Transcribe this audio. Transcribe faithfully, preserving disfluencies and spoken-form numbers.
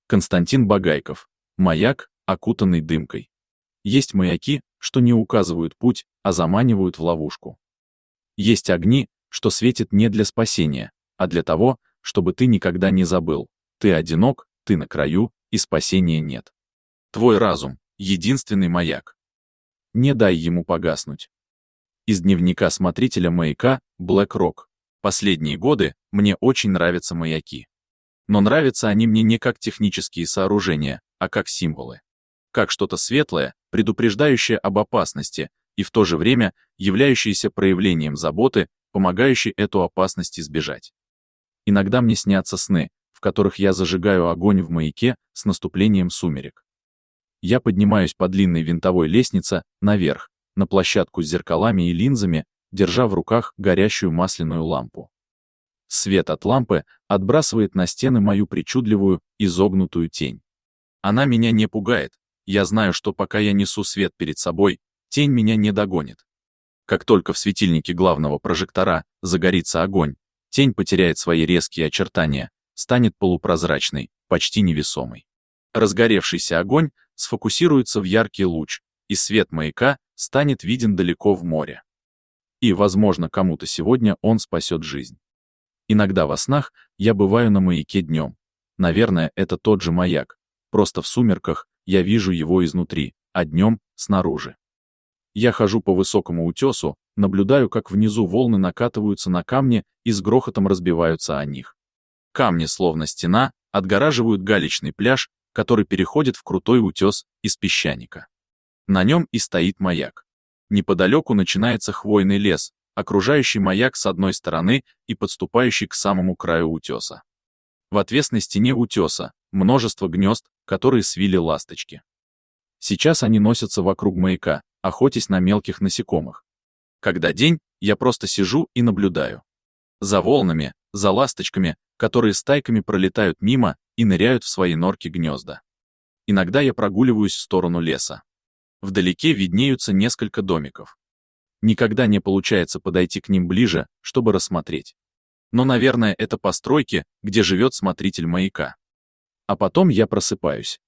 Константин Багайков. Маяк, окутанный дымкой. Есть маяки, что не указывают путь, а заманивают в ловушку. Есть огни, что светят не для спасения, а для того, чтобы ты никогда не забыл. Ты одинок, ты на краю, и спасения нет. Твой разум — единственный маяк. Не дай ему погаснуть. Из дневника смотрителя маяка Black Rock. Последние годы мне очень нравятся маяки. Но нравятся они мне не как технические сооружения, а как символы. Как что-то светлое, предупреждающее об опасности, и в то же время являющееся проявлением заботы, помогающей эту опасность избежать. Иногда мне снятся сны, в которых я зажигаю огонь в маяке с наступлением сумерек. Я поднимаюсь по длинной винтовой лестнице наверх, на площадку с зеркалами и линзами, держа в руках горящую масляную лампу. Свет от лампы отбрасывает на стены мою причудливую, изогнутую тень. Она меня не пугает, я знаю, что пока я несу свет перед собой, тень меня не догонит. Как только в светильнике главного прожектора загорится огонь, тень потеряет свои резкие очертания, станет полупрозрачной, почти невесомой. Разгоревшийся огонь сфокусируется в яркий луч, и свет маяка станет виден далеко в море. И, возможно, кому-то сегодня он спасет жизнь. Иногда во снах я бываю на маяке днем. Наверное, это тот же маяк, просто в сумерках я вижу его изнутри, а днем — снаружи. Я хожу по высокому утесу, наблюдаю, как внизу волны накатываются на камни и с грохотом разбиваются о них. Камни, словно стена, отгораживают галечный пляж, который переходит в крутой утес из песчаника. На нем и стоит маяк. Неподалеку начинается хвойный лес, окружающий маяк с одной стороны и подступающий к самому краю утеса. В отвесной стене утеса множество гнезд, которые свили ласточки. Сейчас они носятся вокруг маяка, охотясь на мелких насекомых. Когда день, я просто сижу и наблюдаю. За волнами, за ласточками, которые стайками пролетают мимо и ныряют в свои норки гнезда. Иногда я прогуливаюсь в сторону леса. Вдалеке виднеются несколько домиков. Никогда не получается подойти к ним ближе, чтобы рассмотреть. Но, наверное, это постройки, где живет смотритель маяка. А потом я просыпаюсь.